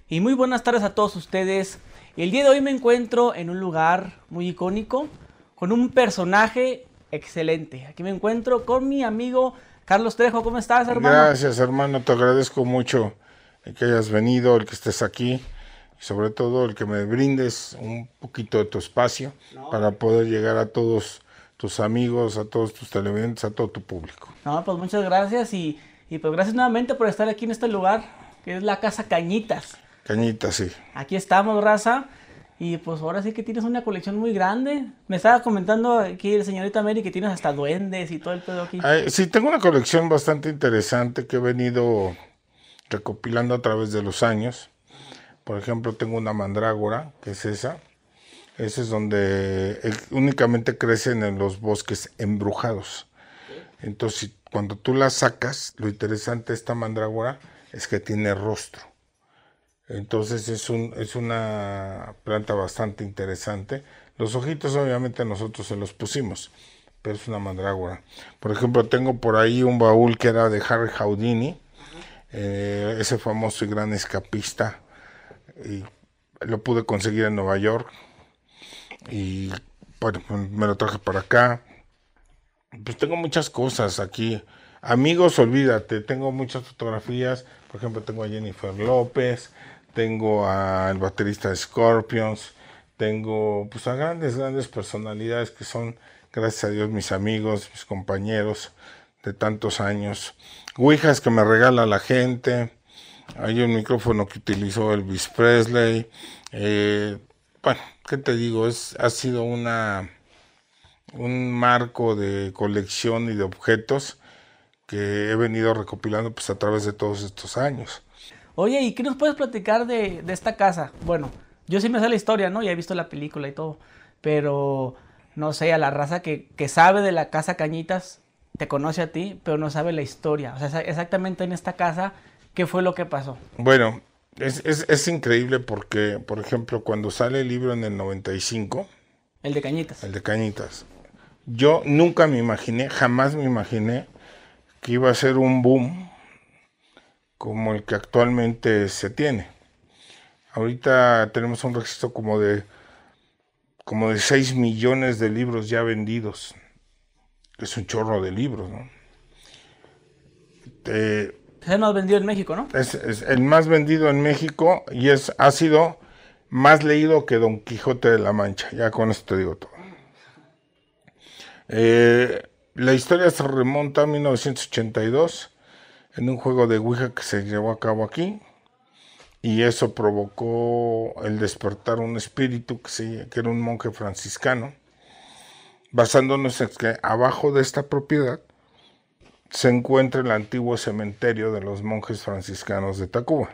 Y muy buenas tardes a todos ustedes. El día de hoy me encuentro en un lugar muy icónico, con un personaje excelente. Aquí me encuentro con mi amigo Carlos Trejo. ¿Cómo estás, hermano? Gracias, hermano, te agradezco mucho el que hayas venido, el que estés aquí y sobre todo el que me brindes un poquito de tu espacio para poder llegar a todos tus amigos, a todos tus televidentes, a todo tu público. No, pues muchas gracias y pues gracias nuevamente por estar aquí en este lugar, que es la Casa Cañitas. Cañita, sí. Aquí estamos, raza. Y pues ahora sí que tienes una colección muy grande. Me estaba comentando aquí el señorita Mary que tienes hasta duendes y todo el pedo aquí. Sí, tengo una colección bastante interesante que he venido recopilando a través de los años. Por ejemplo, tengo una mandrágora, que es esa. Ese es donde únicamente crecen en los bosques embrujados. Entonces, cuando tú la sacas, lo interesante de esta mandrágora es que tiene rostro. Entonces es una planta bastante interesante. Los ojitos obviamente nosotros se los pusimos, pero es una mandrágora. Por ejemplo, tengo por ahí un baúl que era de Harry Houdini, ese famoso y gran escapista, y lo pude conseguir en Nueva York y bueno, me lo traje para acá. Pues tengo muchas cosas aquí. Amigos, olvídate, tengo muchas fotografías. Por ejemplo, tengo a Jennifer López, tengo al baterista de Scorpions, tengo pues a grandes personalidades que son, gracias a Dios, mis amigos, mis compañeros de tantos años. Ouijas que me regala la gente. Hay un micrófono que utilizó Elvis Presley. Bueno, ¿qué te digo? Ha sido un marco de colección y de objetos que he venido recopilando pues a través de todos estos años. Oye, ¿y qué nos puedes platicar de esta casa? Bueno, yo sí me sé la historia, ¿no? Ya he visto la película y todo. Pero, no sé, a la raza que sabe de la Casa Cañitas, te conoce a ti, pero no sabe la historia. O sea, exactamente en esta casa, ¿qué fue lo que pasó? Bueno, es increíble porque, por ejemplo, cuando sale el libro en el 95, El de Cañitas. el de Cañitas, yo nunca me imaginé, jamás me imaginé que iba a ser un boom como el que actualmente se tiene. Ahorita tenemos un registro como de 6 millones de libros ya vendidos. Es un chorro de libros, ¿no? Eh, Es el más vendido en México, ¿no? es el más vendido en México y ha sido más leído que Don Quijote de la Mancha. Ya con esto te digo todo. La historia se remonta a 1982 en un juego de Ouija que se llevó a cabo aquí. Y eso provocó el despertar un espíritu que era un monje franciscano, basándonos en que abajo de esta propiedad se encuentra el antiguo cementerio de los monjes franciscanos de Tacuba.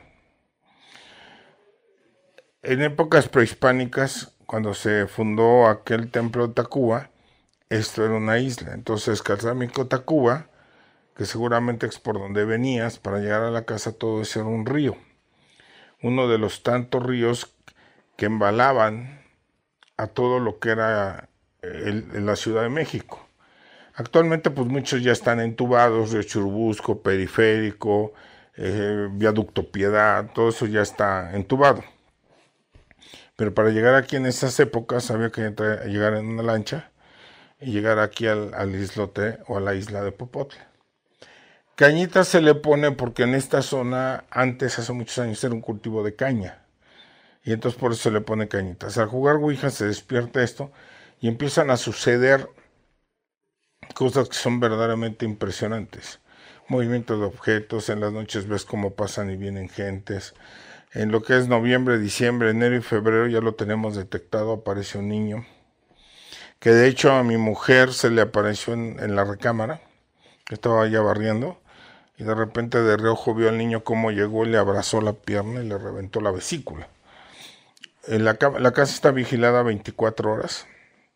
En épocas prehispánicas, cuando se fundó aquel templo de Tacuba, esto era una isla. Entonces, Calzámico, Tacuba, que seguramente es por donde venías, para llegar a la casa todo eso era un río. Uno de los tantos ríos que embalaban a todo lo que era la Ciudad de México. Actualmente pues muchos ya están entubados, Río Churubusco, Periférico, Viaducto Piedad, todo eso ya está entubado. Pero para llegar aquí en esas épocas había que llegar en una lancha y llegar aquí al islote o a la isla de Popotla. Cañita se le pone porque en esta zona antes, hace muchos años, era un cultivo de caña. Y entonces por eso se le pone Cañitas. Al jugar Ouija se despierta esto y empiezan a suceder cosas que son verdaderamente impresionantes. Movimientos de objetos, en las noches ves cómo pasan y vienen gentes. En lo que es noviembre, diciembre, enero y febrero ya lo tenemos detectado, aparece un niño. Que de hecho a mi mujer se le apareció en la recámara, que estaba allá barriendo. Y de repente de reojo vio al niño cómo llegó, le abrazó la pierna y le reventó la vesícula. La casa está vigilada 24 horas,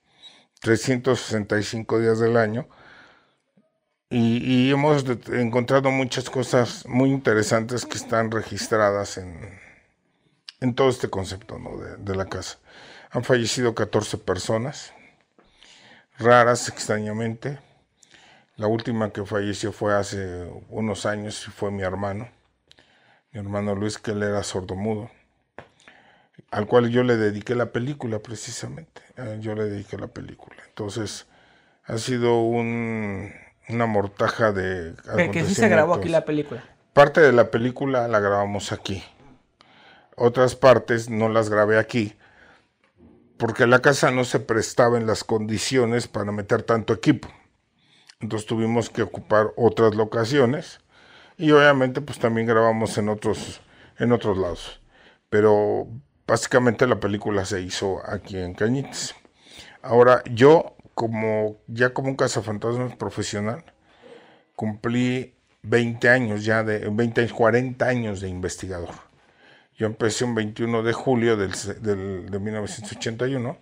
365 días del año, y hemos encontrado muchas cosas muy interesantes que están registradas en todo este concepto, ¿no? de la casa. Han fallecido 14 personas, raras extrañamente. La última que falleció fue hace unos años y fue mi hermano Luis, que él era sordomudo. al cual yo le dediqué la película precisamente. Yo le dediqué la película. Entonces, ha sido una mortaja de Que sí se grabó aquí acontecimientos. la película. Parte de la película la grabamos aquí. Otras partes no las grabé aquí, porque la casa no se prestaba en las condiciones para meter tanto equipo. Entonces tuvimos que ocupar otras locaciones y obviamente pues también grabamos en otros lados. Pero básicamente la película se hizo aquí en Cañitas. Ahora yo como un cazafantasmas profesional cumplí 20 años ya 40 años de investigador. Yo empecé un 21 de julio de 1981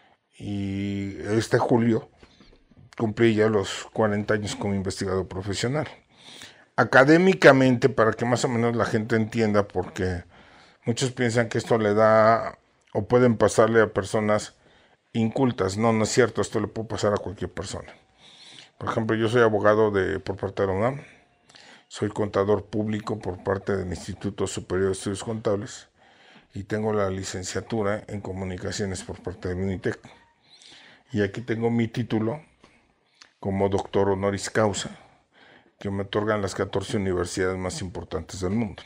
y este julio cumplí ya los 40 años como investigador profesional. Académicamente, para que más o menos la gente entienda, porque muchos piensan que esto le da o pueden pasarle a personas incultas. No, no es cierto, esto le puede pasar a cualquier persona. Por ejemplo, yo soy abogado por parte de la UNAM, soy contador público por parte del Instituto Superior de Estudios Contables y tengo la licenciatura en comunicaciones por parte del UNITEC. Y aquí tengo mi título como doctor honoris causa, que me otorgan las 14 universidades más importantes del mundo.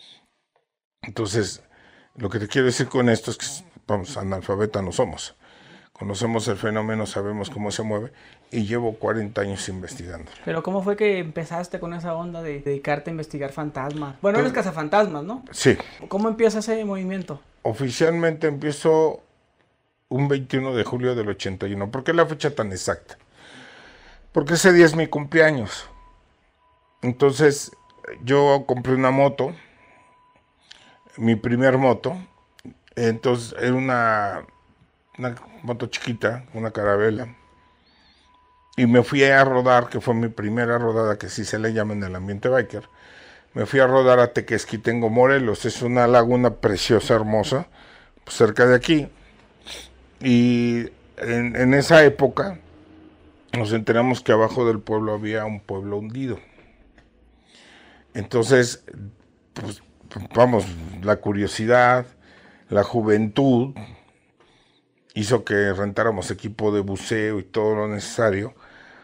Entonces, lo que te quiero decir con esto es que, vamos, analfabeta no somos. Conocemos el fenómeno, sabemos cómo se mueve y llevo 40 años investigando. Pero ¿cómo fue que empezaste con esa onda de dedicarte a investigar fantasmas? Bueno, eres cazafantasmas, ¿no? Sí. ¿Cómo empieza ese movimiento? Oficialmente empiezo un 21 de julio del 81. ¿Por qué la fecha tan exacta? Porque ese día es mi cumpleaños. Entonces, yo compré una moto, mi primer moto. Entonces, era una moto chiquita, una carabela. Y me fui a rodar, que fue mi primera rodada, que sí se le llama en el ambiente biker. Me fui a rodar a Tequesquitengo, Morelos. Es una laguna preciosa, hermosa, cerca de aquí. Y en esa época nos enteramos que abajo del pueblo había un pueblo hundido. Entonces, pues vamos, la curiosidad, la juventud hizo que rentáramos equipo de buceo y todo lo necesario.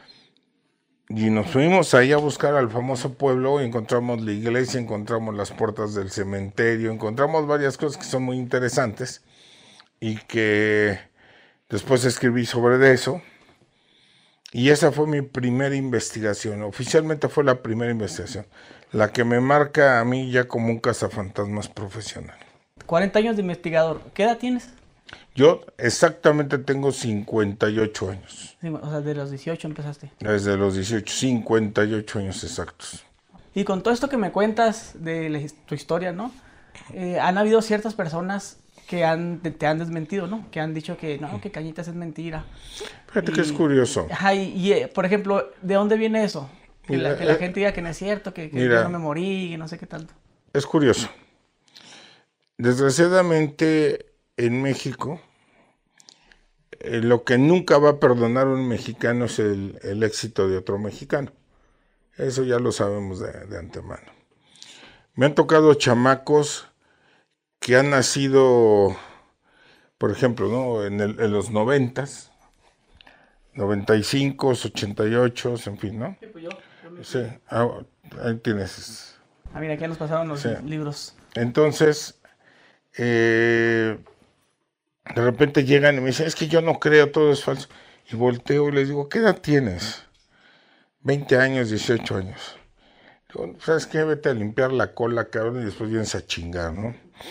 Y nos fuimos ahí a buscar al famoso pueblo y encontramos la iglesia, encontramos las puertas del cementerio, encontramos varias cosas que son muy interesantes y que después escribí sobre eso. Y esa fue mi primera investigación, oficialmente fue la primera investigación, la que me marca a mí ya como un cazafantasmas profesional. 40 años de investigador. ¿Qué edad tienes? Yo exactamente tengo 58 años. Sí, o sea, de los 18 empezaste. Desde los 18, 58 años exactos. Y con todo esto que me cuentas de tu historia, ¿no? Han habido ciertas personas que te han desmentido, ¿no? Que han dicho que no, que Cañitas es mentira. Fíjate que es curioso. Ajá, por ejemplo, ¿de dónde viene eso? Que la gente diga que no es cierto, que yo no me morí, que no sé qué tanto. Es curioso. Desgraciadamente, en México, lo que nunca va a perdonar un mexicano es el éxito de otro mexicano. Eso ya lo sabemos de antemano. Me han tocado chamacos que han nacido, por ejemplo, ¿no? en los 90s, 95, 88, en fin, ¿no? Sí, pues yo Sí, ahí tienes. Ah, mira, aquí ya nos pasaron los libros. Entonces, de repente llegan y me dicen, es que yo no creo, todo es falso. Y volteo y les digo, ¿qué edad tienes? 20 años, 18 años. Digo, ¿sabes qué? Vete a limpiar la cola, cabrón, y después vienes a chingar, ¿no?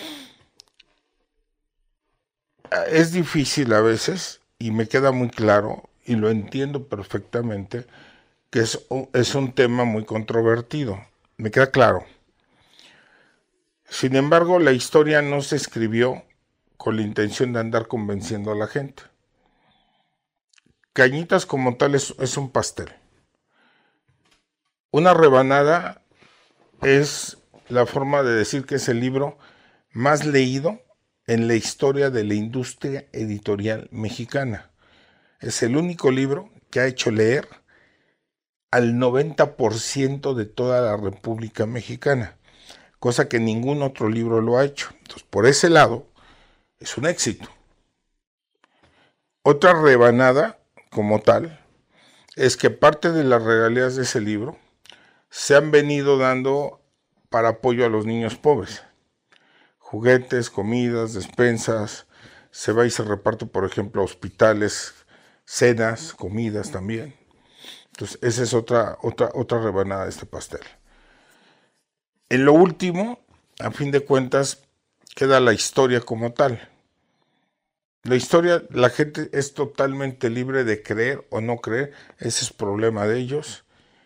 Es difícil a veces, y me queda muy claro, y lo entiendo perfectamente, que es un tema muy controvertido. Me queda claro. Sin embargo, la historia no se escribió con la intención de andar convenciendo a la gente. Cañitas como tal es un pastel. Una rebanada es la forma de decir que es el libro más leído en la historia de la industria editorial mexicana. Es el único libro que ha hecho leer al 90% de toda la República Mexicana, cosa que ningún otro libro lo ha hecho. Entonces, por ese lado, es un éxito. Otra rebanada, como tal, es que parte de las regalías de ese libro se han venido dando para apoyo a los niños pobres. Juguetes, comidas, despensas, se va y se reparte, por ejemplo, a hospitales, cenas, comidas también. Entonces, esa es otra rebanada de este pastel. En lo último, a fin de cuentas, queda la historia como tal. La historia, la gente es totalmente libre de creer o no creer, ese es problema de ellos.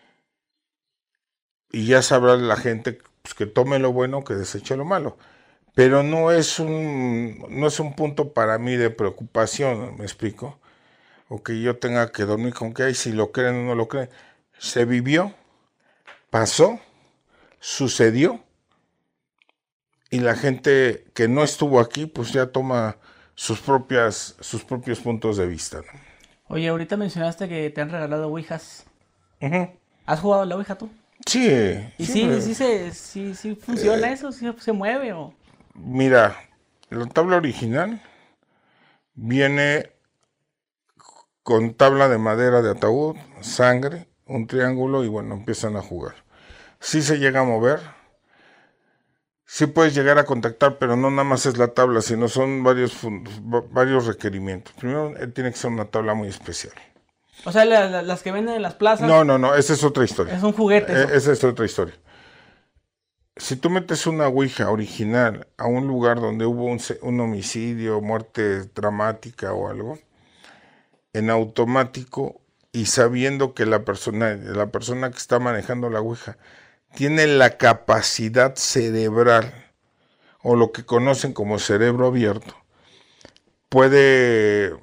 Y ya sabrá la gente pues, que tome lo bueno, que deseche lo malo. Pero no es un punto para mí de preocupación, ¿me explico? O que yo tenga que dormir con que, ay, si lo creen o no lo creen. Se vivió, pasó, sucedió, y la gente que no estuvo aquí, pues ya toma sus propios puntos de vista, ¿no? Oye, ahorita mencionaste que te han regalado ouijas. Uh-huh. ¿Has jugado a la ouija tú? Sí, ¿Y siempre. sí funciona eso? ¿Sí se mueve o...? Mira, la tabla original viene con tabla de madera de ataúd, sangre, un triángulo y bueno, empiezan a jugar. Sí se llega a mover, sí puedes llegar a contactar, pero no nada más es la tabla, sino son varios requerimientos. Primero, tiene que ser una tabla muy especial. O sea, las que venden en las plazas. No, esa es otra historia. Es un juguete. Esa es otra historia. Si tú metes una ouija original a un lugar donde hubo un homicidio, muerte dramática o algo, en automático y sabiendo que la persona que está manejando la ouija tiene la capacidad cerebral o lo que conocen como cerebro abierto, puede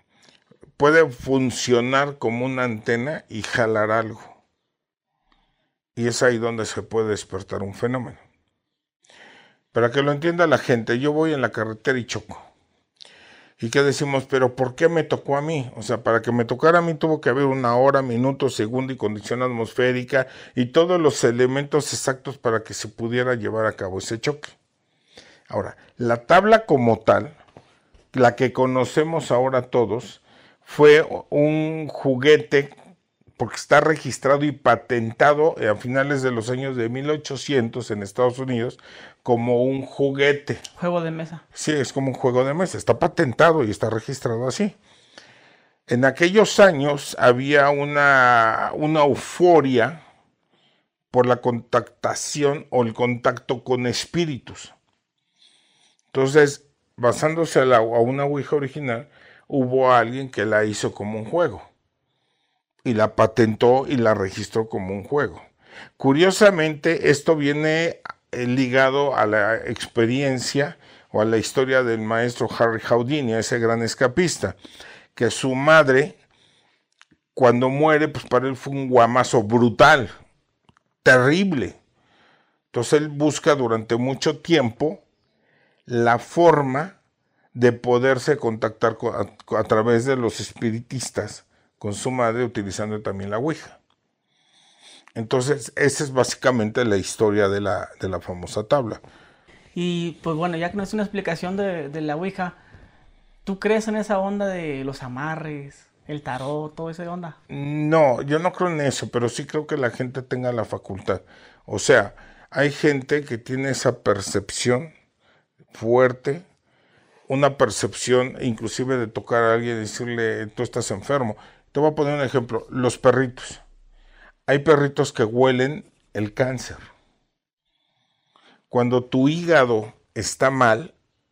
funcionar como una antena y jalar algo. Y es ahí donde se puede despertar un fenómeno. Para que lo entienda la gente, yo voy en la carretera y choco. ¿Y qué decimos? Pero ¿por qué me tocó a mí? O sea, para que me tocara a mí tuvo que haber una hora, minuto, segundo y condición atmosférica y todos los elementos exactos para que se pudiera llevar a cabo ese choque. Ahora, la tabla como tal, la que conocemos ahora todos, fue un juguete porque está registrado y patentado a finales de los años de 1800 en Estados Unidos como un juguete. Juego de mesa. Sí, es como un juego de mesa, está patentado y está registrado así. En aquellos años había una euforia por la contactación o el contacto con espíritus. Entonces, basándose a una ouija original, hubo alguien que la hizo como un juego. Y la patentó y la registró como un juego. Curiosamente, esto viene ligado a la experiencia o a la historia del maestro Harry Houdini, ese gran escapista, que su madre, cuando muere, pues para él fue un guamazo brutal, terrible. Entonces él busca durante mucho tiempo la forma de poderse contactar a través de los espiritistas con su madre, utilizando también la ouija. Entonces, esa es básicamente la historia de la famosa tabla. Y pues bueno, ya que no es una explicación de la ouija, ¿tú crees en esa onda de los amarres, el tarot, todo esa onda? No, yo no creo en eso, pero sí creo que la gente tenga la facultad. O sea, hay gente que tiene esa percepción fuerte, una percepción inclusive de tocar a alguien y decirle, tú estás enfermo. Te voy a poner un ejemplo, los perritos. Hay perritos que huelen el cáncer. Cuando tu hígado está mal,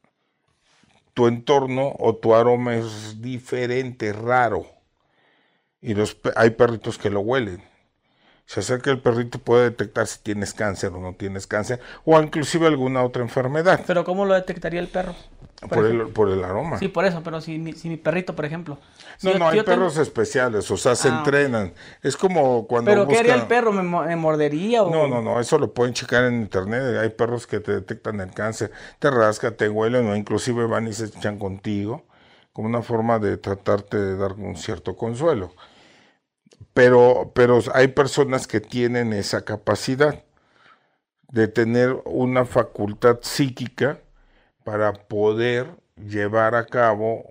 tu entorno o tu aroma es diferente, raro. Y hay perritos que lo huelen. Se acerca el perrito y puede detectar si tienes cáncer o no tienes cáncer, o inclusive alguna otra enfermedad. ¿Pero cómo lo detectaría el perro? Por el aroma. Sí, por eso, pero si mi perrito, por ejemplo. Hay perros especiales, o sea, se entrenan. Es como cuando ¿Pero qué haría el perro? ¿Me mordería? O... No, eso lo pueden checar en internet. Hay perros que te detectan el cáncer, te rascan, te huelen, o inclusive van y se echan contigo, como una forma de tratarte de dar un cierto consuelo. Pero hay personas que tienen esa capacidad de tener una facultad psíquica para poder llevar a cabo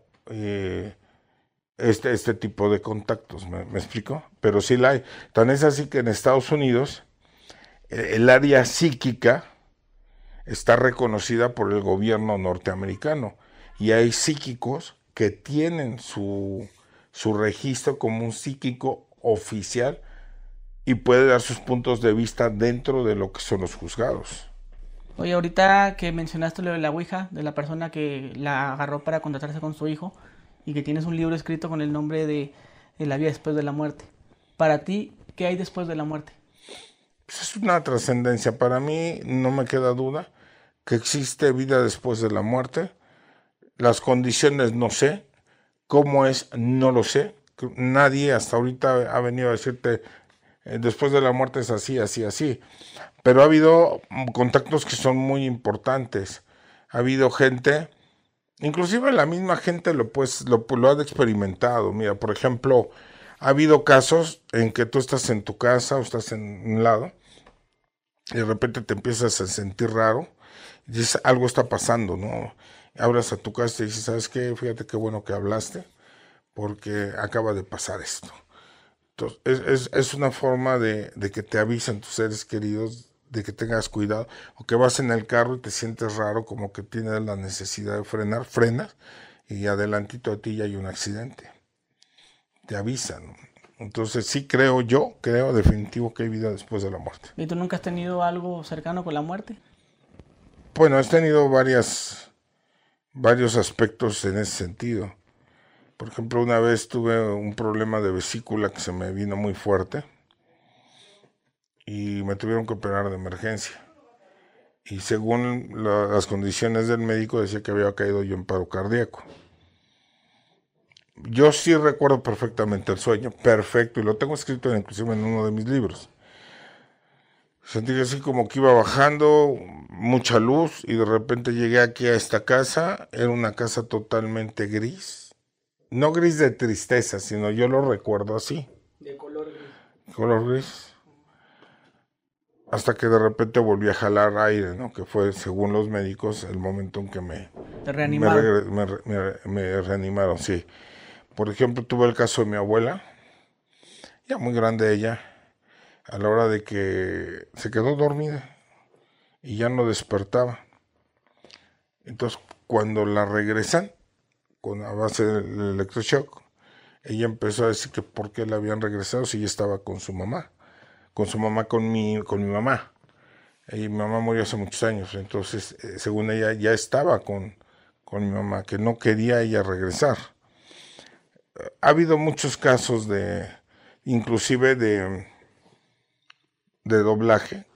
este tipo de contactos, ¿me explico? Pero sí la hay. Tan es así que en Estados Unidos el área psíquica está reconocida por el gobierno norteamericano y hay psíquicos que tienen su registro como un psíquico oficial y puede dar sus puntos de vista dentro de lo que son los juzgados. Oye, ahorita que mencionaste lo de la Ouija, de la persona que la agarró para contratarse con su hijo y que tienes un libro escrito con el nombre de La vida después de la muerte. Para ti, ¿qué hay después de la muerte? Pues es una trascendencia. Para mí no me queda duda que existe vida después de la muerte. Las condiciones no sé, cómo es no lo sé. Nadie hasta ahorita ha venido a decirte después de la muerte es así, así, así. Pero ha habido contactos que son muy importantes. Ha habido gente, inclusive la misma gente lo ha experimentado. Mira, por ejemplo, ha habido casos en que tú estás en tu casa o estás en un lado y de repente te empiezas a sentir raro y dices, algo está pasando, ¿no? Hablas a tu casa y dices, ¿sabes qué? Fíjate qué bueno que hablaste porque acaba de pasar esto. Entonces, es una forma de que te avisen tus seres queridos, de que tengas cuidado, o que vas en el carro y te sientes raro, como que tienes la necesidad de frenar, frenas, y adelantito de ti ya hay un accidente. Te avisan. Entonces sí creo definitivo que hay vida después de la muerte. ¿Y tú nunca has tenido algo cercano con la muerte? Bueno, he tenido varios aspectos en ese sentido. Por ejemplo, una vez tuve un problema de vesícula que se me vino muy fuerte y me tuvieron que operar de emergencia. Y según las condiciones del médico decía que había caído yo en paro cardíaco. Yo sí recuerdo perfectamente el sueño, perfecto, y lo tengo escrito inclusive en uno de mis libros. Sentí así como que iba bajando, mucha luz, y de repente llegué aquí a esta casa, era una casa totalmente gris. No gris de tristeza, sino yo lo recuerdo así. De color gris. Color gris. Hasta que de repente volví a jalar aire, ¿no? Que fue, según los médicos, el momento en que Te reanimaron. me reanimaron, sí. Por ejemplo, tuve el caso de mi abuela, ya muy grande ella, a la hora de que se quedó dormida y ya no despertaba. Entonces, cuando la regresan, a base del electroshock, ella empezó a decir que por qué la habían regresado si ella estaba con su mamá, con mi mamá. Y mi mamá murió hace muchos años, entonces, según ella, ya estaba con mi mamá, que no quería ella regresar. Ha habido muchos casos inclusive de doblaje.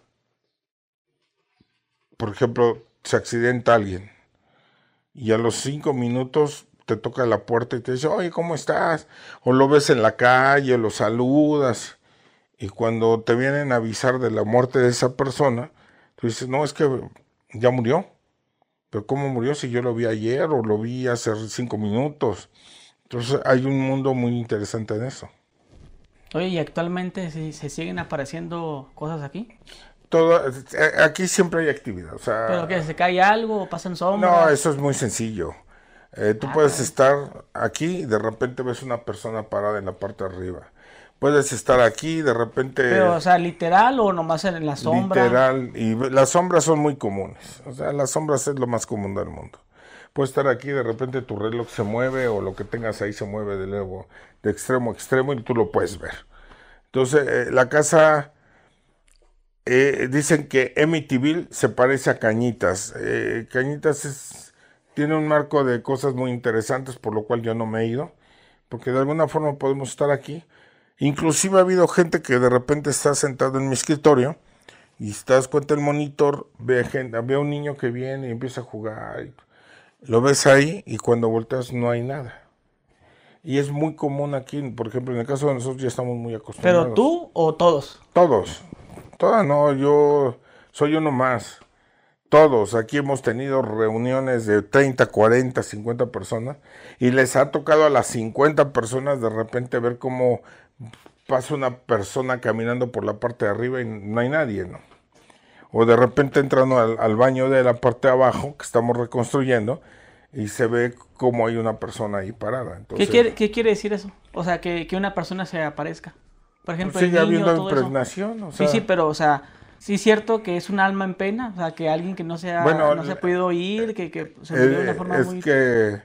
Por ejemplo, se accidenta alguien y a los 5 minutos te toca la puerta y te dice, oye, ¿cómo estás? O lo ves en la calle, lo saludas. Y cuando te vienen a avisar de la muerte de esa persona, tú dices, no, es que ya murió. Pero ¿cómo murió si yo lo vi ayer o lo vi hace 5 minutos? Entonces hay un mundo muy interesante en eso. Oye, ¿y actualmente se siguen apareciendo cosas aquí? Aquí siempre hay actividad. O sea, ¿Pero que se cae algo o pasan sombras? no, eso es muy sencillo. Tú puedes Caray. estar aquí y de repente ves una persona parada en la parte de arriba. Puedes estar aquí y de repente Pero, o sea, literal o nomás en la sombra. literal, y las sombras son muy comunes. O sea, las sombras es lo más común del mundo. Puedes estar aquí y de repente tu reloj se mueve o lo que tengas ahí se mueve de extremo a extremo y tú lo puedes ver. Entonces, la casa, dicen que Amityville se parece a Cañitas. Cañitas tiene un marco de cosas muy interesantes, por lo cual yo no me he ido, porque de alguna forma podemos estar aquí. Inclusive ha habido gente que de repente está sentado en mi escritorio y si te das cuenta el monitor, ve a un niño que viene y empieza a jugar. Lo ves ahí y cuando volteas no hay nada. Y es muy común aquí, por ejemplo, en el caso de nosotros ya estamos muy acostumbrados. ¿Pero tú o todos? Todos. Todas no, yo soy uno más. Todos. Aquí hemos tenido reuniones de 30, 40, 50 personas y les ha tocado a las 50 personas de repente ver cómo pasa una persona caminando por la parte de arriba y no hay nadie, ¿no? O de repente entran al baño de la parte de abajo que estamos reconstruyendo y y se ve como hay una persona ahí parada. Entonces, ¿Qué quiere decir eso? O sea, que una persona se aparezca. Por pues ejemplo, el sigue niño, habiendo todo eso. impregnación, o Sí, sea, pero, o sea, sí es cierto que es un alma en pena, o sea, que alguien que bueno, no se ha podido ir, que se murió de una forma es muy... que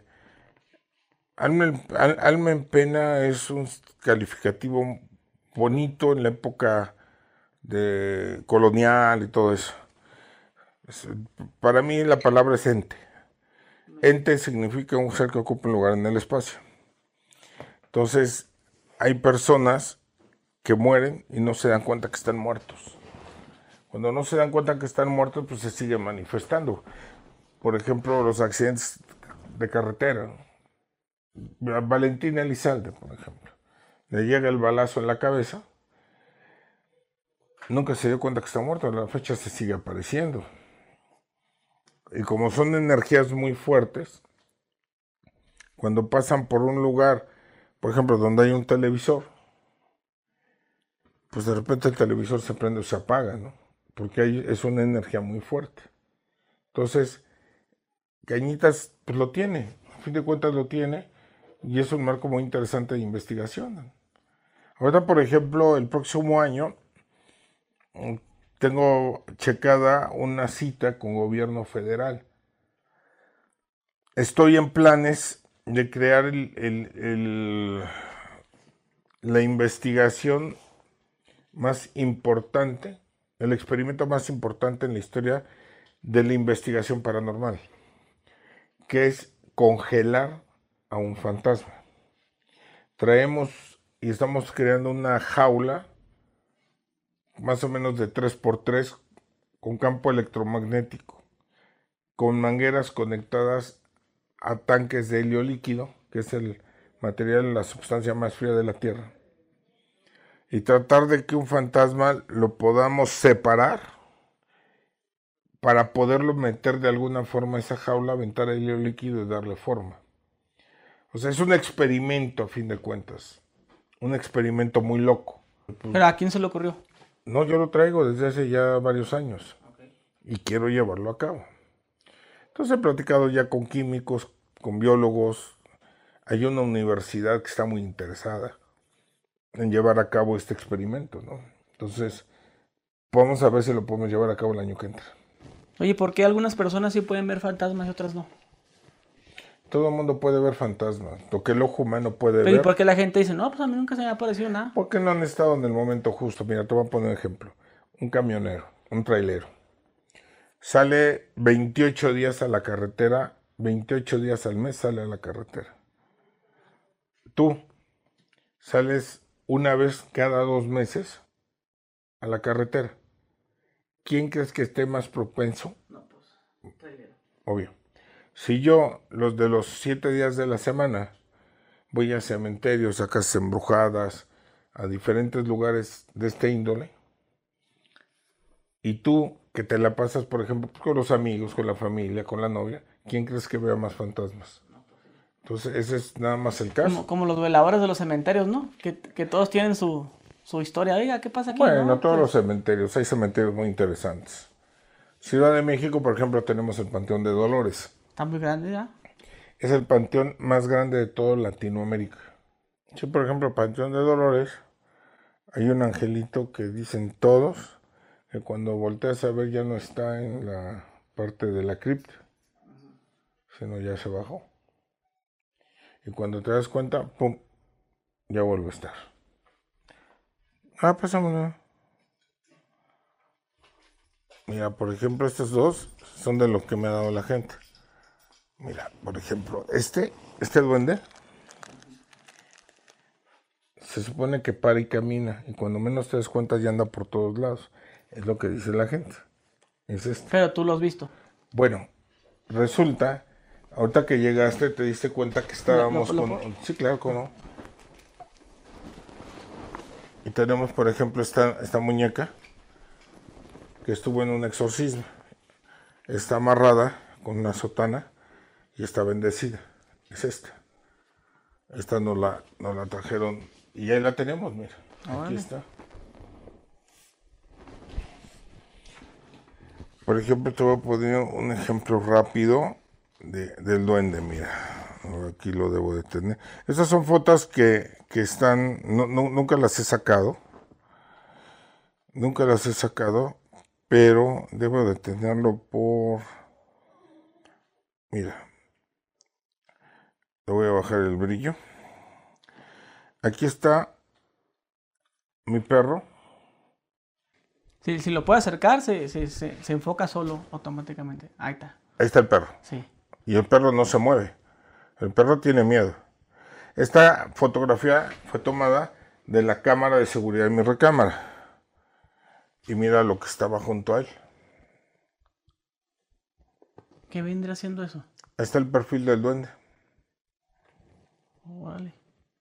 alma en pena es un calificativo bonito en la época de colonial y todo eso. Es- para mí la palabra es ente. Ente significa un ser que ocupa un lugar en el espacio. Entonces, hay personas que mueren y no se dan cuenta que están muertos. Cuando no se dan cuenta que están muertos, pues se siguen manifestando. Por ejemplo, los accidentes de carretera. Valentina Elizalde, por ejemplo. Le llega el balazo en la cabeza. Nunca se dio cuenta que está muerto. A la fecha se sigue apareciendo. Y como son energías muy fuertes, cuando pasan por un lugar, por ejemplo, donde hay un televisor, pues de repente el televisor se prende o se apaga, ¿no? Porque ahí es una energía muy fuerte. Entonces, Cañitas, pues lo tiene, a fin de cuentas lo tiene, y es un marco muy interesante de investigación. Ahora, por ejemplo, el próximo año tengo checada una cita con gobierno federal. Estoy en planes de crear la investigación más importante, el experimento más importante en la historia de la investigación paranormal, que es congelar a un fantasma. Traemos y estamos creando una jaula más o menos de 3x3 con campo electromagnético, con mangueras conectadas a tanques de helio líquido, que es el material, la sustancia más fría de la Tierra, y tratar de que un fantasma lo podamos separar para poderlo meter de alguna forma a esa jaula, aventar el helio líquido y darle forma. O sea, es un experimento a fin de cuentas, un experimento muy loco. Pero ¿a quién se le ocurrió? No, yo lo traigo desde hace ya varios años y quiero llevarlo a cabo. Entonces he platicado ya con químicos, con biólogos. Hay una universidad que está muy interesada en llevar a cabo este experimento, ¿no? Entonces, vamos a ver si lo podemos llevar a cabo el año que entra. Oye, ¿por qué algunas personas sí pueden ver fantasmas y otras no? Todo el mundo puede ver fantasmas, lo que el ojo humano puede Pero ¿y ver, por qué la gente dice, no, pues a mí nunca se me ha parecido nada? porque no han estado en el momento justo. Mira, te voy a poner un ejemplo. Un camionero, un trailero, sale 28 días a la carretera, 28 días al mes sale a la carretera. Tú sales una vez cada 2 meses a la carretera. ¿Quién crees que esté más propenso? No, pues, trailero. Obvio. Si yo, los de los 7 días de la semana, voy a cementerios, a casas embrujadas, a diferentes lugares de este índole, y tú, que te la pasas, por ejemplo, con los amigos, con la familia, con la novia, ¿quién crees que vea más fantasmas? Entonces, ese es nada más el caso. Como los veladores de los cementerios, ¿no? Que todos tienen su historia. Oiga, ¿qué pasa aquí? Bueno, No, todos los pues, cementerios, hay cementerios muy interesantes. Ciudad de México, por ejemplo, tenemos el Panteón de Dolores. está muy grande ya. Es el panteón más grande de toda Latinoamérica. Sí, por ejemplo, el Panteón de Dolores, hay un angelito que dicen todos que cuando volteas a ver ya no está en la parte de la cripta, sino ya se bajó. Y cuando te das cuenta, ¡pum!, ya vuelve a estar. Ah, pásamelo. Mira, por ejemplo, estos dos son de los que me ha dado la gente. Mira, por ejemplo, este duende se supone que para y camina, y cuando menos te das cuenta ya anda por todos lados. Es lo que dice la gente. Es este. Pero tú lo has visto. Bueno, resulta, ahorita que llegaste te diste cuenta que estábamos con... Sí, claro, ¿cómo no? Y tenemos, por ejemplo, esta muñeca que estuvo en un exorcismo. Está amarrada con una sotana y está bendecida. Es esta. Esta nos la trajeron y ahí la tenemos, mira. Aquí está. Por ejemplo, te voy a poner un ejemplo rápido del duende, mira. Aquí lo debo de tener. Estas son fotos que están, nunca las he sacado. Nunca las he sacado, pero debo de tenerlo por... Mira, le voy a bajar el brillo. Aquí está mi perro. Si lo puede acercar, se enfoca solo automáticamente. Ahí está. Ahí está el perro. Sí. Y el perro no se mueve. El perro tiene miedo. Esta fotografía fue tomada de la cámara de seguridad de mi recámara. Y mira lo que estaba junto a él. ¿Qué vendría haciendo eso? Ahí está el perfil del duende. Vale.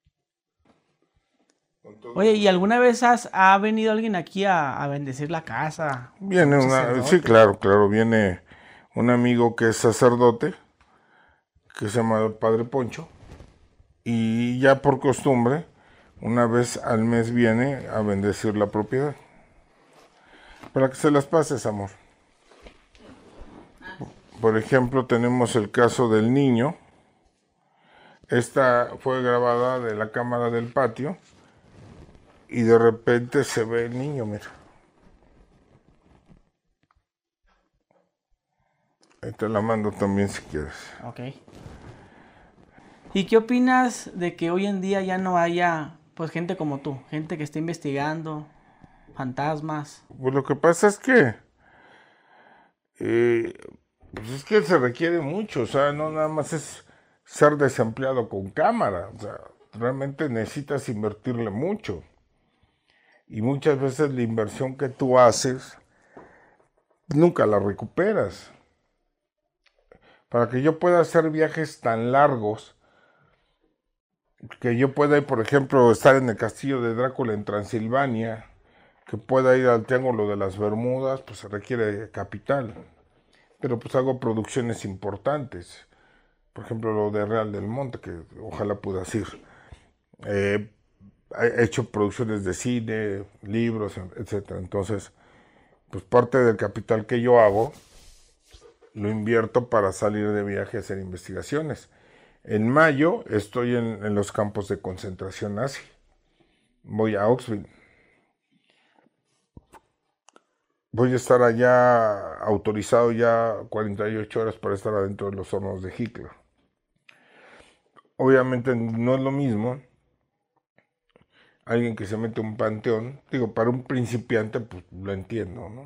Oye, ¿y alguna vez ha venido alguien aquí a bendecir la casa? Viene ¿Un una... sacerdote? Sí, claro. Viene un amigo que es sacerdote, que se llama el Padre Poncho. Y ya por costumbre, una vez al mes viene a bendecir la propiedad. Para que se las pases, amor. Por ejemplo, tenemos el caso del niño. Esta fue grabada de la cámara del patio. Y de repente se ve el niño, mira. Ahí te la mando también si quieres. Ok. ¿Y qué opinas de que hoy en día ya no haya, pues, gente como tú? Gente que esté investigando fantasmas. Pues lo que pasa es que... pues es que se requiere mucho. O sea, no nada más es ser desempleado con cámara. O sea, realmente necesitas invertirle mucho. Y muchas veces la inversión que tú haces nunca la recuperas. Para que yo pueda hacer viajes tan largos, que yo pueda ir, por ejemplo, estar en el castillo de Drácula en Transilvania, que pueda ir al Triángulo de las Bermudas, pues se requiere capital. Pero pues hago producciones importantes. Por ejemplo, lo de Real del Monte, que ojalá puedas ir. He hecho producciones de cine, libros, etcétera. Entonces, pues parte del capital que yo hago lo invierto para salir de viaje a hacer investigaciones. En mayo estoy en los campos de concentración nazi. Voy a Auschwitz. Voy a estar allá autorizado ya 48 horas para estar adentro de los hornos de Hitler. Obviamente no es lo mismo alguien que se mete a un panteón. Digo, para un principiante pues lo entiendo, ¿no?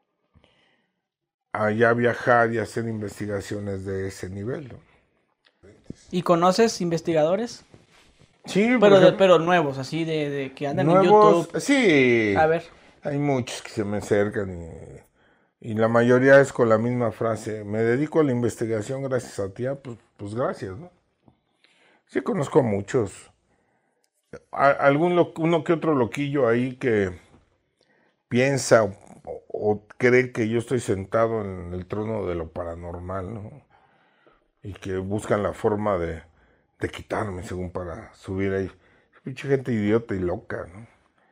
Allá viajar y hacer investigaciones de ese nivel, ¿no? ¿Y conoces investigadores? Sí, Pero nuevos, así de que andan nuevos, en YouTube. sí, A ver. hay muchos que se me acercan y la mayoría es con la misma frase: me dedico a la investigación gracias a ti. Pues gracias, ¿no? Sí conozco a muchos. Uno que otro loquillo ahí que piensa o cree que yo estoy sentado en el trono de lo paranormal, ¿no? Y que buscan la forma de quitarme según para subir ahí. Pinche gente idiota y loca, ¿no?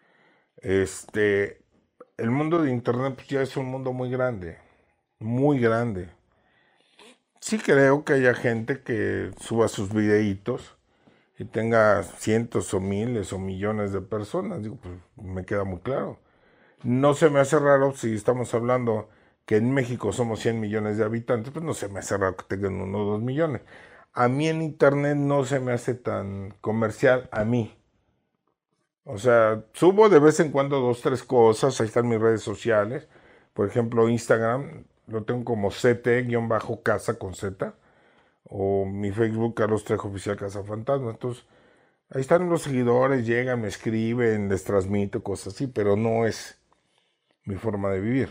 El mundo de internet pues ya es un mundo muy grande, muy grande. Sí creo que haya gente que suba sus videitos y tenga cientos o miles o millones de personas. Digo, pues me queda muy claro. No se me hace raro si estamos hablando que en México somos 100 millones de habitantes, pues no se me hace raro que tengan 1 o 2 millones. A mí en internet no se me hace tan comercial, a mí. O sea, subo de vez en cuando 2, 3 cosas, ahí están mis redes sociales. Por ejemplo, Instagram, lo tengo como CT-casa con Z. O mi Facebook, Carlos Trejo Oficial Casa Fantasma. Entonces, ahí están los seguidores, llegan, me escriben, les transmito cosas así, pero no es mi forma de vivir.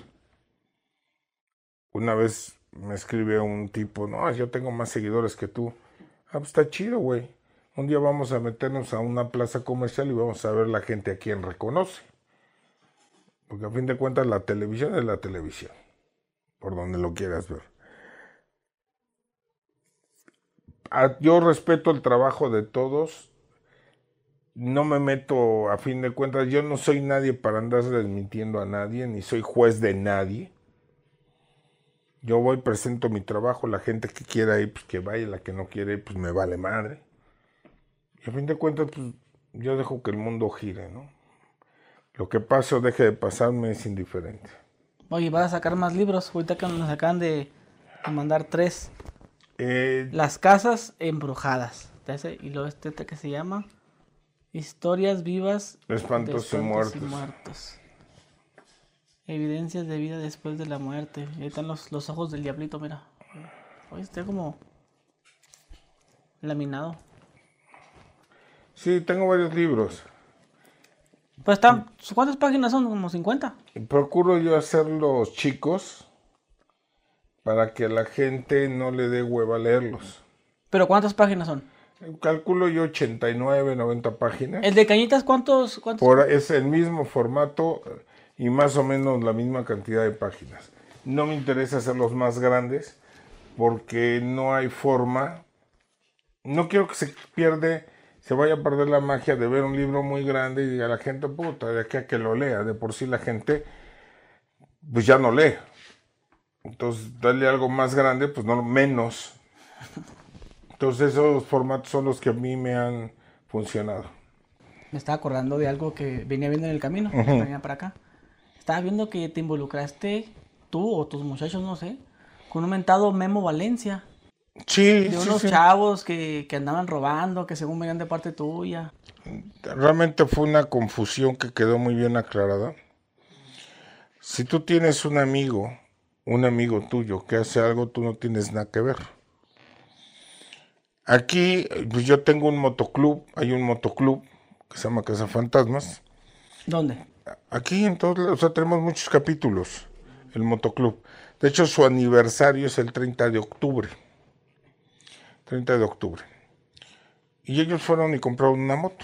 Una vez me escribe un tipo: no, yo tengo más seguidores que tú. Ah, pues está chido, güey. Un día vamos a meternos a una plaza comercial y vamos a ver la gente a quien reconoce. Porque a fin de cuentas la televisión es la televisión, por donde lo quieras ver. Yo respeto el trabajo de todos. No me meto, a fin de cuentas, yo no soy nadie para andar desmintiendo a nadie, ni soy juez de nadie. Yo voy, presento mi trabajo, la gente que quiera ir, pues que vaya, la que no quiere ir, pues me vale madre. Y a fin de cuentas, pues yo dejo que el mundo gire, ¿no? Lo que pase o deje de pasar me es indiferente. Oye, vas a sacar más libros. Ahorita que nos acaban de mandar 3. Las casas embrujadas. Y luego este que se llama Historias vivas Espantos de y muertos. Evidencias de vida después de la muerte. Ahí están los ojos del diablito, mira. Oye, está como laminado. Sí, tengo varios libros. Pues están, ¿cuántas páginas son? Como 50. Procuro yo hacerlos chicos para que a la gente no le dé hueva leerlos. ¿Pero cuántas páginas son? Calculo yo 89, 90 páginas. ¿El de Cañitas cuántos? Es el mismo formato y más o menos la misma cantidad de páginas. No me interesa hacerlos más grandes porque no hay forma. No quiero que se vaya a perder la magia de ver un libro muy grande y a la gente, puta, de aquí a que lo lea. De por sí la gente, pues ya no lee. Entonces, darle algo más grande, pues no, menos. Entonces, esos formatos son los que a mí me han funcionado. Me estaba acordando de algo que venía viendo en el camino, venía para acá. Estaba viendo que te involucraste, tú o tus muchachos, no sé, con un mentado Memo Valencia. Sí, de unos chavos que andaban robando, que según venían de parte tuya. Realmente fue una confusión que quedó muy bien aclarada. Si tú tienes un amigo tuyo que hace algo, tú no tienes nada que ver. Aquí, pues yo tengo un motoclub, hay un motoclub que se llama Casa Fantasmas. ¿Dónde? Aquí en todos lados, o sea, tenemos muchos capítulos, el motoclub. De hecho, su aniversario es el 30 de octubre. 30 de octubre. Y ellos fueron y compraron una moto.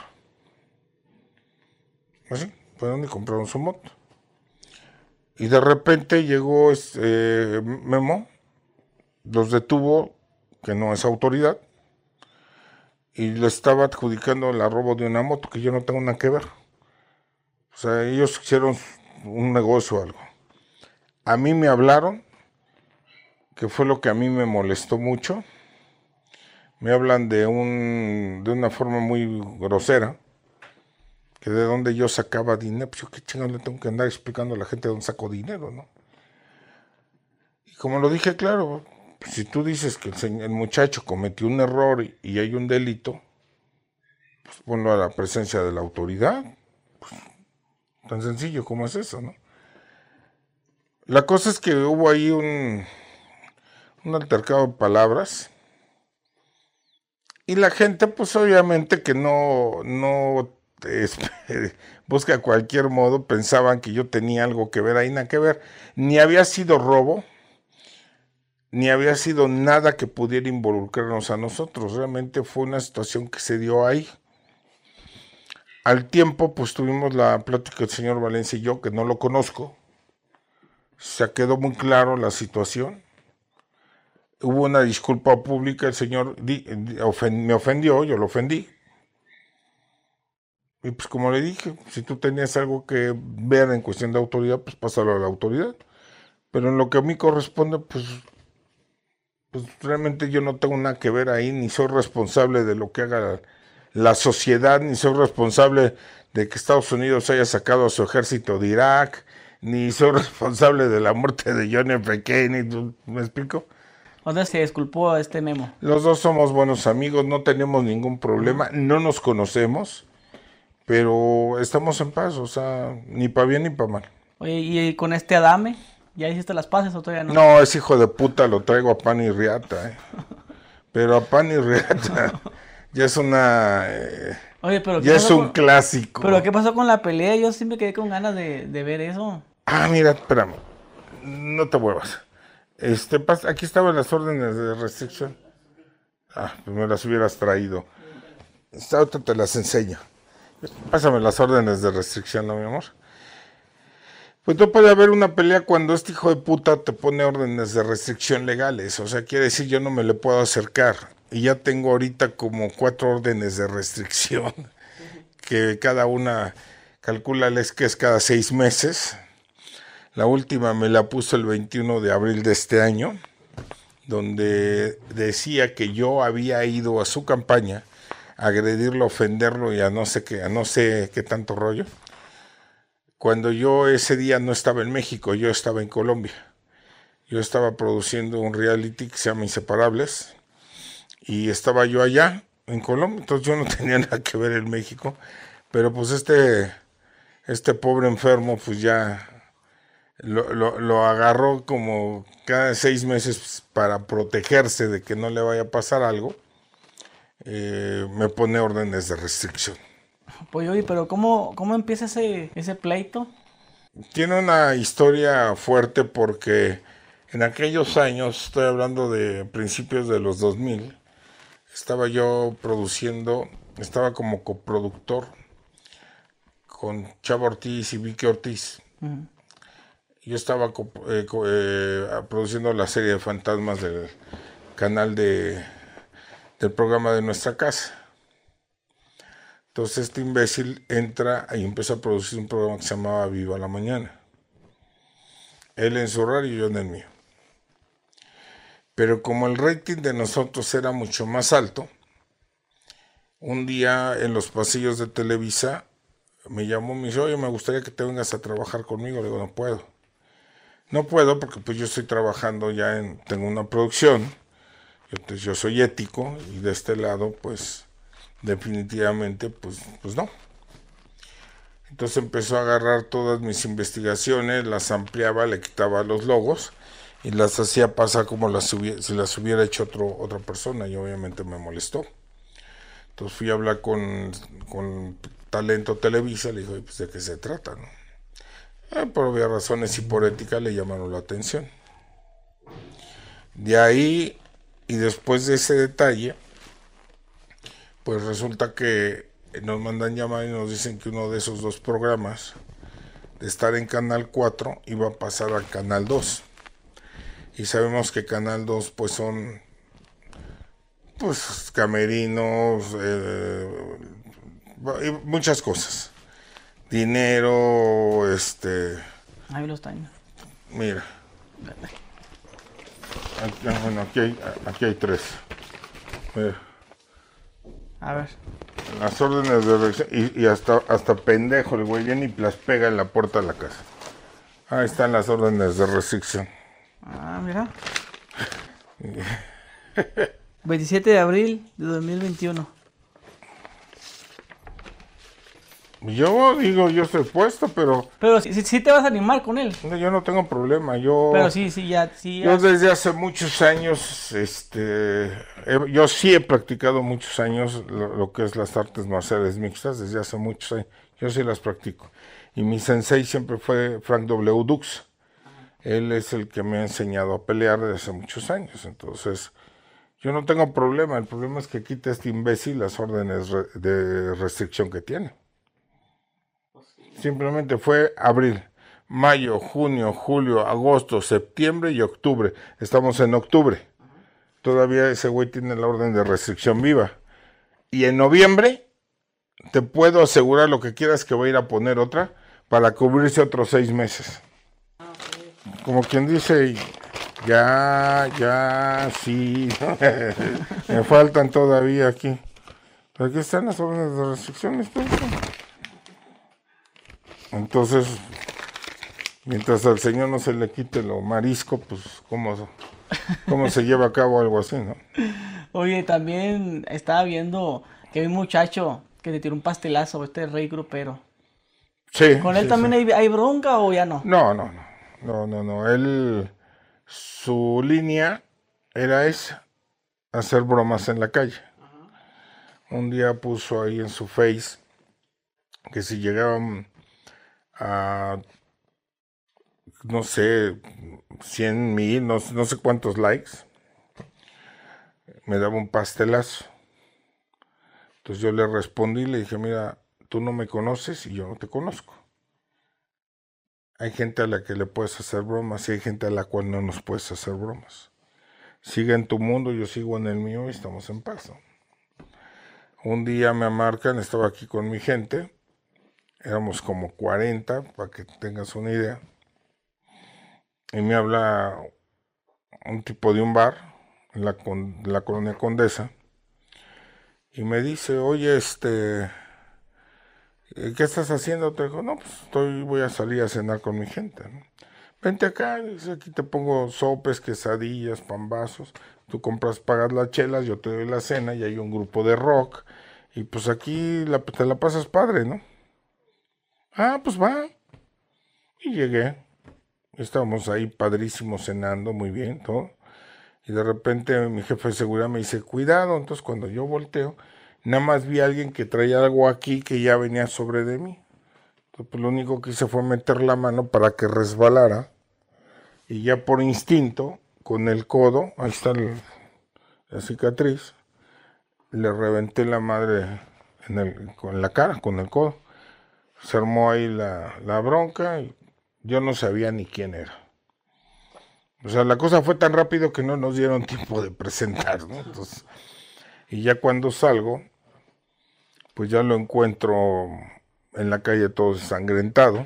Así, fueron y compraron su moto. Y de repente llegó Memo, los detuvo, que no es autoridad, y le estaba adjudicando el robo de una moto, que yo no tengo nada que ver. O sea, ellos hicieron un negocio o algo. A mí me hablaron, que fue lo que a mí me molestó mucho. Me hablan de una forma muy grosera, que de dónde yo sacaba dinero. Pues yo qué chingados le tengo que andar explicando a la gente de dónde saco dinero, ¿no? Y como lo dije claro, pues si tú dices que el muchacho cometió un error y hay un delito, pues ponlo a la presencia de la autoridad. Pues, tan sencillo como es eso, ¿no? La cosa es que hubo ahí un altercado de palabras. Y la gente, pues obviamente que no busca cualquier modo, pensaban que yo tenía algo que ver ahí, nada que ver. Ni había sido robo, ni había sido nada que pudiera involucrarnos a nosotros. Realmente fue una situación que se dio ahí. Al tiempo, pues tuvimos la plática del señor Valencia y yo, que no lo conozco. Se quedó muy claro la situación. Hubo una disculpa pública, el señor me ofendió, yo lo ofendí. Y pues como le dije, si tú tenías algo que ver en cuestión de autoridad, pues pásalo a la autoridad. Pero en lo que a mí corresponde, pues realmente yo no tengo nada que ver ahí, ni soy responsable de lo que haga la sociedad, ni soy responsable de que Estados Unidos haya sacado a su ejército de Irak, ni soy responsable de la muerte de John F. Kennedy, ¿me explico? ¿Dónde se disculpó a este Memo? Los dos somos buenos amigos, no tenemos ningún problema, no nos conocemos, pero estamos en paz, o sea, ni para bien ni para mal. Oye, ¿y con este Adame? ¿Ya hiciste las paces o todavía no? No, ese hijo de puta lo traigo a pan y riata, Pero a pan y riata ya es una... Oye, pero ya es un clásico. ¿Pero qué pasó con la pelea? Yo siempre quedé con ganas de ver eso. Ah, mira, espérame, no te muevas. Aquí estaban las órdenes de restricción. Ah, pues me las hubieras traído. Ahorita te las enseño. Pásame las órdenes de restricción, ¿no, mi amor? Pues no puede haber una pelea cuando este hijo de puta te pone órdenes de restricción legales. O sea, quiere decir, yo no me le puedo acercar. Y ya tengo ahorita como 4 órdenes de restricción, que cada una, calcúlales que es cada 6 meses. La última me la puso el 21 de abril de este año, donde decía que yo había ido a su campaña a agredirlo, ofenderlo y a no sé qué tanto rollo. Cuando yo ese día no estaba en México, yo estaba en Colombia. Yo estaba produciendo un reality que se llama Inseparables y estaba yo allá en Colombia, entonces yo no tenía nada que ver en México, pero pues este pobre enfermo pues ya lo agarró como cada 6 meses para protegerse de que no le vaya a pasar algo, me pone órdenes de restricción. Pues oye, pero ¿cómo empieza ese pleito? Tiene una historia fuerte porque en aquellos años, estoy hablando de principios de los 2000, estaba yo produciendo, estaba como coproductor con Chavo Ortiz y Vicky Ortiz. Ujú. Yo estaba produciendo la serie de fantasmas del canal del programa de nuestra casa. Entonces este imbécil entra y empieza a producir un programa que se llamaba Viva la Mañana. Él en su horario y yo en el mío. Pero como el rating de nosotros era mucho más alto, un día en los pasillos de Televisa me llamó y me dice, oye, me gustaría que te vengas a trabajar conmigo. Le digo, no puedo. No puedo porque pues yo estoy trabajando tengo una producción, entonces yo soy ético y de este lado pues definitivamente pues no. Entonces empezó a agarrar todas mis investigaciones, las ampliaba, le quitaba los logos y las hacía pasar como si las hubiera hecho otra persona y obviamente me molestó. Entonces fui a hablar con Talento Televisa, le dijo, pues de qué se trata, ¿no? Por obvias razones y por ética le llamaron la atención. De ahí, y después de ese detalle, pues resulta que nos mandan llamar y nos dicen que uno de esos dos programas, de estar en Canal 4, iba a pasar al Canal 2. Y sabemos que Canal 2 pues son pues camerinos, muchas cosas. Dinero, Ahí los tengo. mira. Bueno, aquí hay tres. Mira. A ver. Las órdenes de reacción. Y hasta pendejo el güey viene y las pega en la puerta de la casa. Ahí están las órdenes de restricción. Ah, mira. 27 de abril de 2021. Yo digo, yo estoy puesto, pero Pero sí te vas a animar con él. yo no tengo problema. Pero sí, ya. Yo desde hace muchos años, yo sí he practicado muchos años lo que es las artes marciales mixtas, desde hace muchos años. Yo sí las practico. Y mi sensei siempre fue Frank W. Dux. Él es el que me ha enseñado a pelear desde hace muchos años. Entonces, yo no tengo problema. El problema es que quite este imbécil las órdenes de restricción que tiene. Simplemente fue abril, mayo, junio, julio, agosto, septiembre y octubre. Estamos en octubre. Todavía ese güey tiene la orden de restricción viva. Y en noviembre, te puedo asegurar lo que quieras que voy a ir a poner otra para cubrirse otros 6 meses. Como quien dice, sí. Me faltan todavía aquí. Pero aquí están las órdenes de restricción. Entonces, mientras al señor no se le quite lo marisco, pues cómo se lleva a cabo algo así, ¿no? Oye, también estaba viendo que hay un muchacho que te tiró un pastelazo, este Rey Grupero. Sí. ¿Con él sí, también sí. hay bronca o ya no? No. Su línea era esa, hacer bromas en la calle. Un día puso ahí en su Face que si llegaban a, no sé, 100,000, no sé cuántos likes, me daba un pastelazo. Entonces yo le respondí y le dije, mira, tú no me conoces y yo no te conozco. Hay gente a la que le puedes hacer bromas y hay gente a la cual no nos puedes hacer bromas. Sigue en tu mundo, yo sigo en el mío y estamos en paz, ¿no? Un día me marcan, estaba aquí con mi gente, éramos como 40, para que tengas una idea. y me habla un tipo de un bar en la colonia Condesa y me dice, oye, ¿qué estás haciendo? Te digo, no, pues voy a salir a cenar con mi gente, ¿no? Vente acá, dice, aquí te pongo sopes, quesadillas, pambazos, tú compras, pagas las chelas, yo te doy la cena y hay un grupo de rock y pues aquí te la pasas padre, ¿no? Ah, pues va. Y llegué, estábamos ahí padrísimos cenando, muy bien, todo. Y de repente mi jefe de seguridad me dice, cuidado. Entonces cuando yo volteo, nada más vi a alguien que traía algo aquí que ya venía sobre de mí. Entonces, pues, lo único que hice fue meter la mano para que resbalara. Y ya por instinto, con el codo, ahí está la cicatriz, le reventé la madre con la cara, con el codo. Se armó ahí la bronca y yo no sabía ni quién era. O sea, la cosa fue tan rápido que no nos dieron tiempo de presentar, ¿no? Entonces, y ya cuando salgo, pues ya lo encuentro en la calle todo ensangrentado.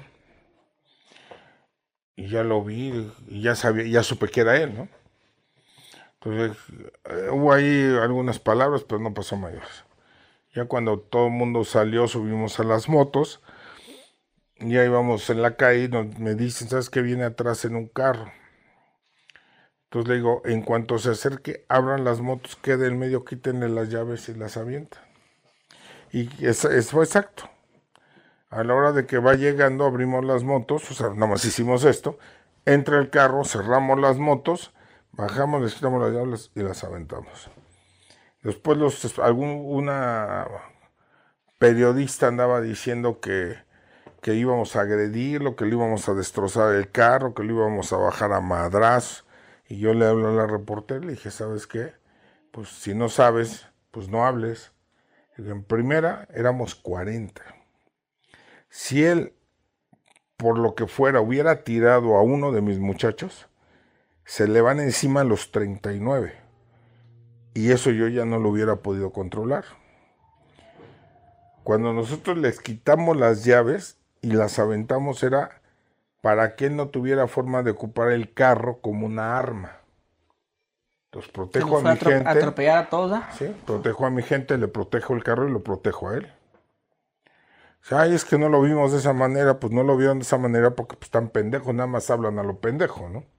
Y ya lo vi y ya sabía, ya supe que era él, ¿no? Entonces, hubo ahí algunas palabras, pero no pasó mayores. Ya cuando todo el mundo salió, subimos a las motos. Y ya íbamos en la calle y me dicen, ¿sabes qué viene atrás en un carro? Entonces le digo, en cuanto se acerque, abran las motos, quede en medio, quítenle las llaves y las avientan. Y eso fue exacto. A la hora de que va llegando, abrimos las motos, o sea, nada más hicimos esto, entra el carro, cerramos las motos, bajamos, les quitamos las llaves y las aventamos. Después una periodista andaba diciendo que íbamos a agredirlo, que le íbamos a destrozar el carro, que lo íbamos a bajar a madrazos. Y yo le hablo a la reportera y le dije, ¿sabes qué? Pues si no sabes, pues no hables. En primera éramos 40. Si él, por lo que fuera, hubiera tirado a uno de mis muchachos, se le van encima los 39. Y eso yo ya no lo hubiera podido controlar. Cuando nosotros les quitamos las llaves y las aventamos era para que él no tuviera forma de ocupar el carro como una arma. Entonces protejo a mi gente. Atropellar a todos, ¿eh? Sí, protejo a mi gente, le protejo el carro y lo protejo a él. O sea, ay, es que no lo vimos de esa manera, pues no lo vieron de esa manera porque pues, están pendejos, nada más hablan a lo pendejo, ¿no?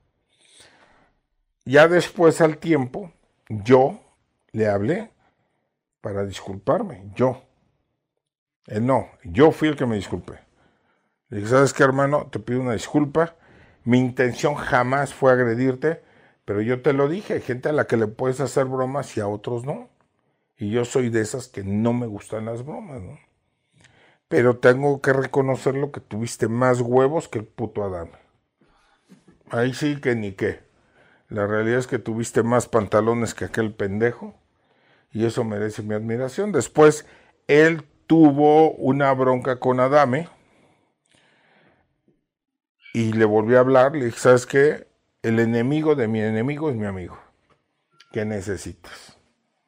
Ya después al tiempo, yo le hablé para disculparme, yo. Él no, yo fui el que me disculpé. Le dije, ¿sabes qué, hermano? Te pido una disculpa. Mi intención jamás fue agredirte, pero yo te lo dije, hay gente a la que le puedes hacer bromas y a otros no. Y yo soy de esas que no me gustan las bromas, ¿no? Pero tengo que reconocerlo que tuviste más huevos que el puto Adán. Ahí sí que ni qué. La realidad es que tuviste más pantalones que aquel pendejo y eso merece mi admiración. Después, él tuvo una bronca con Adame y le volví a hablar, le dije, ¿sabes qué? El enemigo de mi enemigo es mi amigo. ¿Qué necesitas?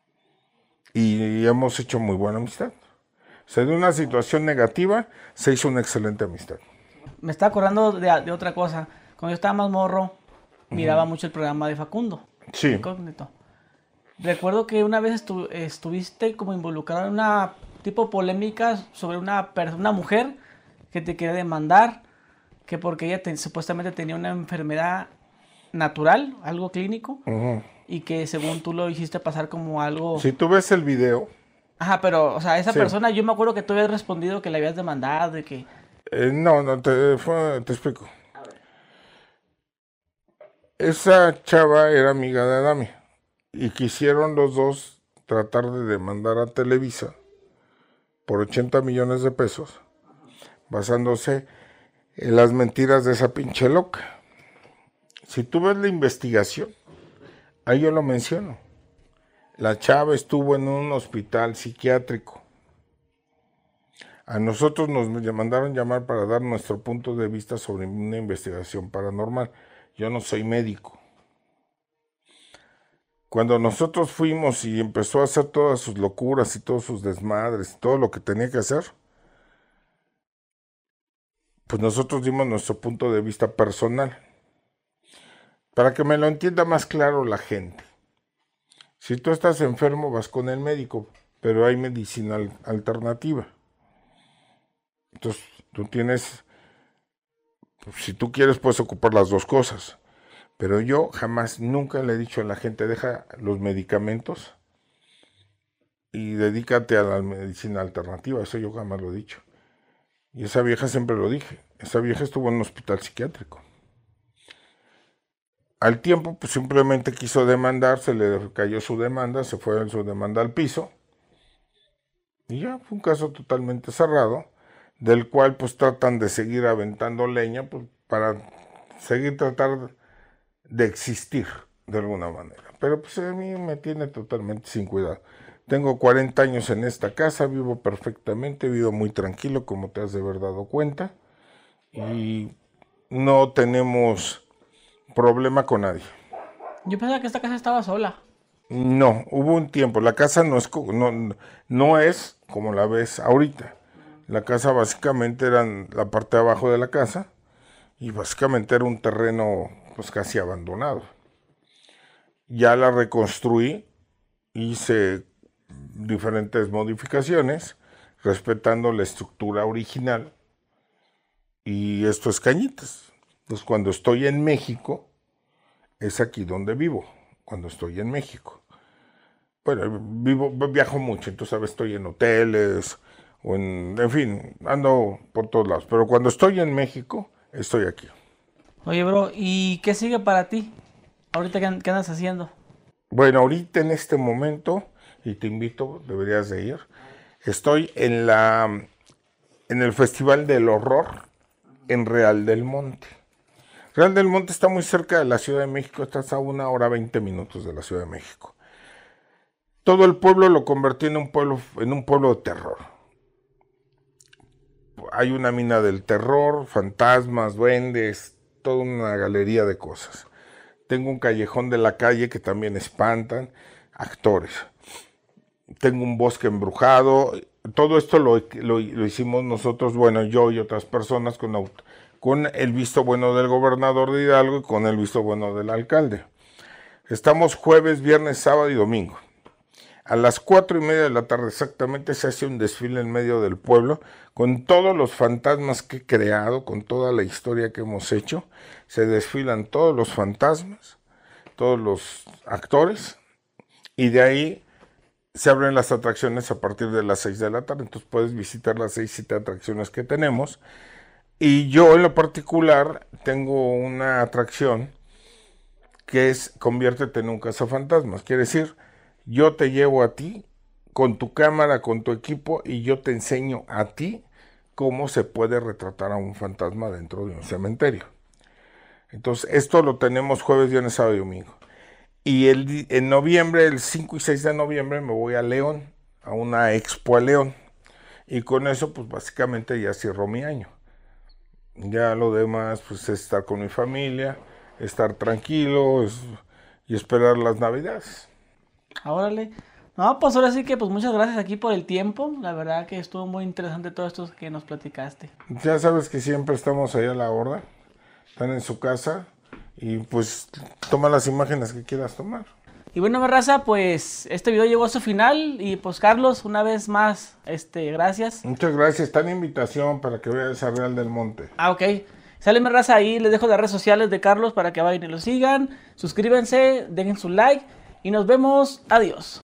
Y hemos hecho muy buena amistad. O sea, de una situación negativa se hizo una excelente amistad. Me estaba acordando de otra cosa. Cuando yo estaba más morro, miraba mucho el programa de Facundo. Sí. Incógnito. Recuerdo que una vez estuviste como involucrado en una tipo polémica sobre una mujer que te quería demandar, que porque ella supuestamente tenía una enfermedad natural, algo clínico, y que según tú lo hiciste pasar como algo... Si tú ves el video... Ajá, pero, o sea, esa persona, yo me acuerdo que tú habías respondido que le habías demandado y que... no, te explico. Esa chava era amiga de Adame y quisieron los dos tratar de demandar a Televisa por 80 millones de pesos, basándose en las mentiras de esa pinche loca. Si tú ves la investigación, ahí yo lo menciono. La chava estuvo en un hospital psiquiátrico. A nosotros nos mandaron llamar para dar nuestro punto de vista sobre una investigación paranormal. Yo no soy médico. Cuando nosotros fuimos y empezó a hacer todas sus locuras y todos sus desmadres y todo lo que tenía que hacer, pues nosotros dimos nuestro punto de vista personal. Para que me lo entienda más claro la gente. Si tú estás enfermo, vas con el médico, pero hay medicina alternativa. Entonces, tú tienes, pues, si tú quieres, puedes ocupar las dos cosas. Pero yo jamás, nunca le he dicho a la gente, deja los medicamentos y dedícate a la medicina alternativa. Eso yo jamás lo he dicho. Y esa vieja siempre lo dije. Esa vieja estuvo en un hospital psiquiátrico. Al tiempo, pues simplemente quiso demandar, se le cayó su demanda, se fue su demanda al piso. Y ya fue un caso totalmente cerrado, del cual pues tratan de seguir aventando leña pues, para seguir tratar de existir de alguna manera. Pero pues a mí me tiene totalmente sin cuidado. Tengo 40 años en esta casa, vivo perfectamente, vivo muy tranquilo, como te has de haber dado cuenta. Y no tenemos problema con nadie. Yo pensaba que esta casa estaba sola. No, hubo un tiempo. La casa no es como la ves ahorita. La casa básicamente era la parte de abajo de la casa y básicamente era un terreno pues casi abandonado. Ya la reconstruí, hice diferentes modificaciones respetando la estructura original y esto es Cañitas. Entonces cuando estoy en México es aquí donde vivo, cuando estoy en México. Bueno, viajo mucho, entonces a veces estoy en hoteles, o en fin, ando por todos lados. Pero cuando estoy en México, estoy aquí. Oye, bro, ¿y qué sigue para ti? Ahorita, ¿qué andas haciendo? Bueno, ahorita en este momento, y te invito, deberías de ir, estoy en el Festival del Horror en Real del Monte. Real del Monte está muy cerca de la Ciudad de México, estás a 1 hora 20 minutos de la Ciudad de México. Todo el pueblo lo convertí en un pueblo de terror. Hay una mina del terror, fantasmas, duendes, toda una galería de cosas. Tengo un callejón de la calle que también espantan, actores. Tengo un bosque embrujado. Todo esto lo hicimos nosotros, bueno, yo y otras personas con el visto bueno del gobernador de Hidalgo y con el visto bueno del alcalde. Estamos jueves, viernes, sábado y domingo. A las 4:30 de la tarde exactamente se hace un desfile en medio del pueblo con todos los fantasmas que he creado, con toda la historia que hemos hecho. Se desfilan todos los fantasmas, todos los actores y de ahí se abren las atracciones a partir de las 6 de la tarde. Entonces puedes visitar las 6-7 atracciones que tenemos. Y yo en lo particular tengo una atracción que es Conviértete en un cazafantasmas. Quiere decir, yo te llevo a ti con tu cámara, con tu equipo y yo te enseño a ti cómo se puede retratar a un fantasma dentro de un cementerio. Entonces, esto lo tenemos jueves, viernes, sábado y domingo. Y en noviembre, el 5 y 6 de noviembre, me voy a León, a una expo a León. Y con eso, pues básicamente ya cierro mi año. Ya lo demás, pues es estar con mi familia, estar tranquilo y esperar las Navidades. Órale. No, pues ahora sí que pues muchas gracias aquí por el tiempo. La verdad que estuvo muy interesante todo esto que nos platicaste. Ya sabes que siempre estamos ahí a la hora. Están en su casa y pues toma las imágenes que quieras tomar. Y bueno, raza, pues este video llegó a su final y pues Carlos, una vez más, gracias. Muchas gracias. Está en invitación para que veas a Real del Monte. Ah, ok. Sale mi raza ahí, les dejo las redes sociales de Carlos para que vayan y lo sigan. Suscríbanse, dejen su like y nos vemos. Adiós.